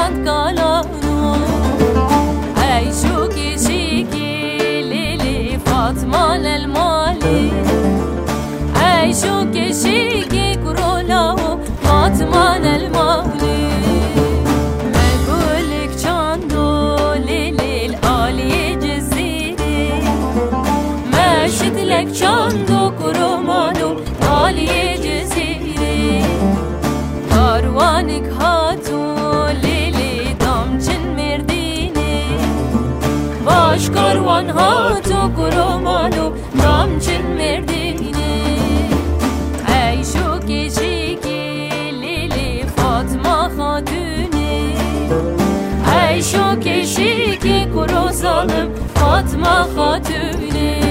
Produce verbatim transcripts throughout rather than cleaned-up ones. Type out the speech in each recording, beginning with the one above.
بند قالانو ای شوکی شیکی لیلی فاطمان المالی ای شوکی شیکی کرولا فاطمان المالی مقولك چاندو لیلی العالی جزیری مشت لك چاندو کرومانو عالی جزیری کاروانك هاتو لیلی دامچن مردینی باش کاروان هاتو کرومانو دامچن مردینی ای شوکی شیکی لیلی فاطمه خاتونی ای شوکی شیکی کرو ظالم فاطمه خاتونی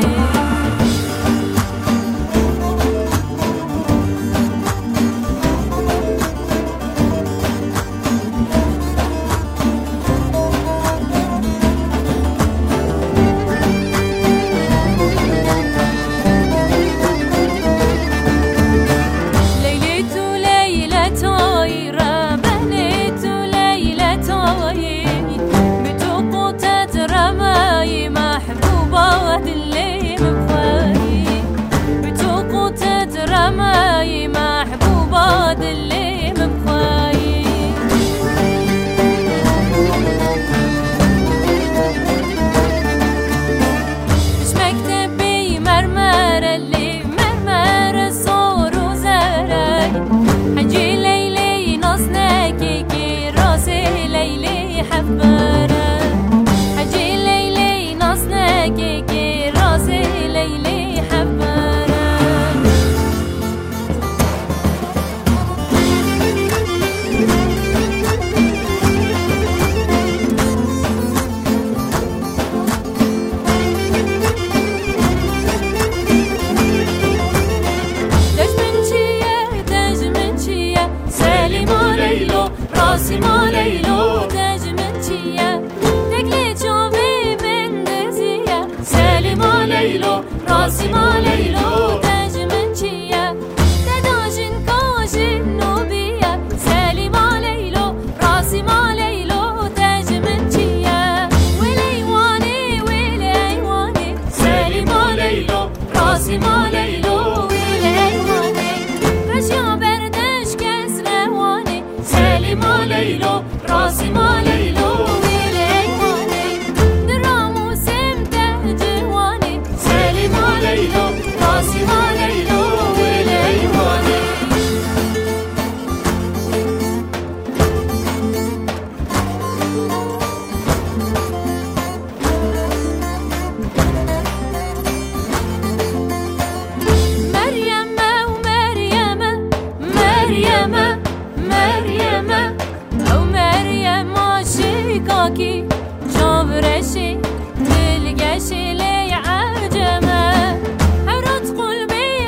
رماي محبوبات اللي مبخاي مش مكتبي مرمر اللي مرمر صور وزراي حنجي ليلي نصناكي كي راسي ليلي حبارة حنجي ليلي نصناكي كي راسي ليلي حبارة راسما ليلو تجمنتيا تقلي جوبي من دزيا سالما ليلو راسما ليلو تجمنتيا تداجن كاجن نوبيا سالما ليلو راسما ليلو تجمنتيا وليواني وليواني سالما ليلو راسما ليلو وليواني فشيا بردش كسرواني سالما ليلو راسما ليلو وليواني درامو سمته جواني سالما ليلو راسما ليلو وليواني مريم ومريم مريم مريم او مريم عاشقاكي جابرشي دلقشي لي عجمه حرت قلبي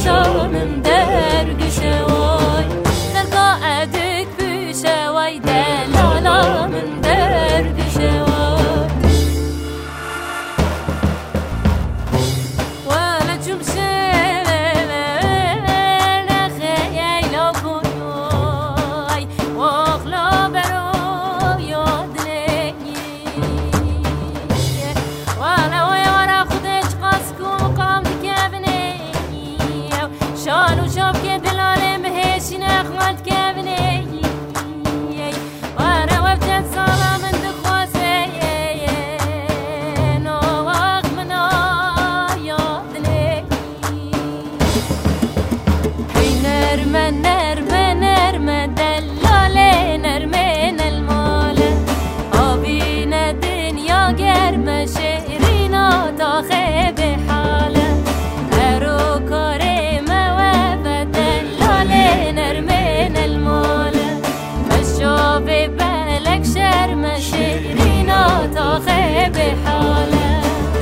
شامم در گشه وای خلقا ادک بشه وای دلالامم در گشه وای ولا جمشه شانو شاف که دلالم هشی نخواد که بنی وارا وقت سلام دخواسه نو وقت منا یادنی هی نرمه نرمه نرمه دلاله نرمه الماله آبی دنیا گرمه شیرینا داخل به حاله هرو کاره نرمين المولى مشوا ببالك شرم شيرينا تاخي بحالة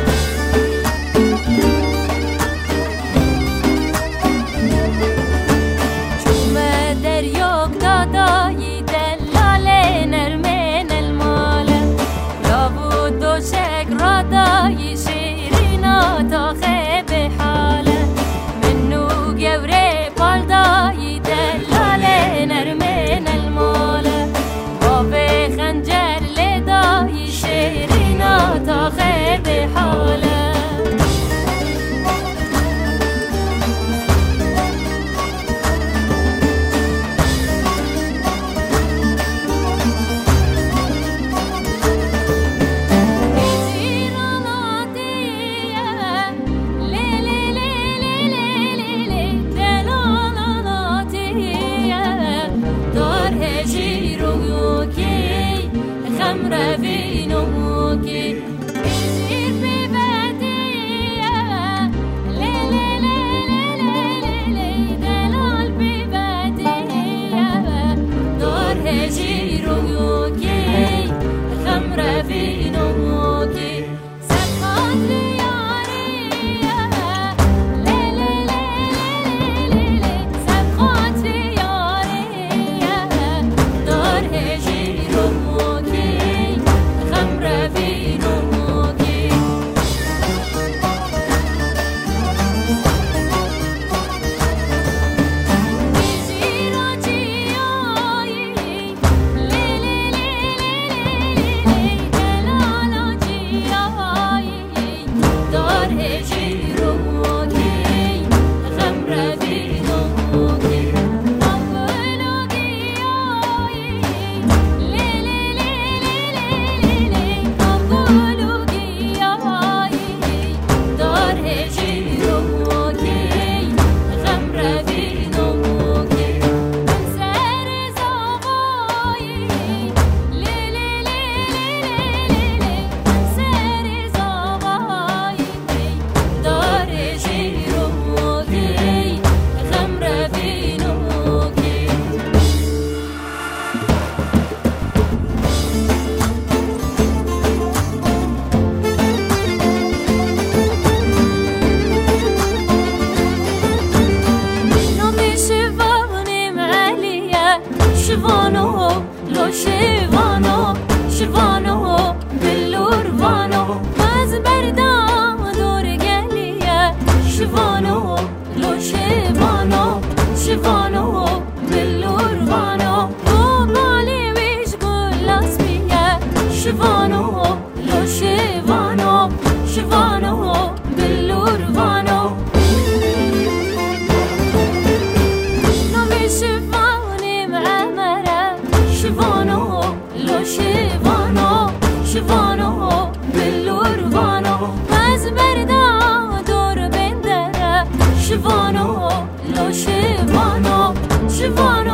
شوما دريوك داداي دلالي نرمين المولى لابد دوشك راداي شيرينا تاخي بحالة منو قوري بالداي دلالي نرمين المولى بابي خنجر لداي شيرينا تاخي بحالة رفينوكي يصير ببدية لي لي لي لي لي دلال ببدية دور هجيروكي خم رفينوكي سبقات ليارية لي لي لي لي لي سبقات ليارية دور هجيروكي شوانو لو شوانو شوانو بلور وانو باز بردام دور گلیه شوانو لو شوانو شوانو بلور وانو تو مالی ویش گلاس بیه شوانو لو شوانو شوانو بلور وانو شوانو لو شوانو شوانو بلور وانو باز بردا دور بندره شوانو لو شوانو شوانو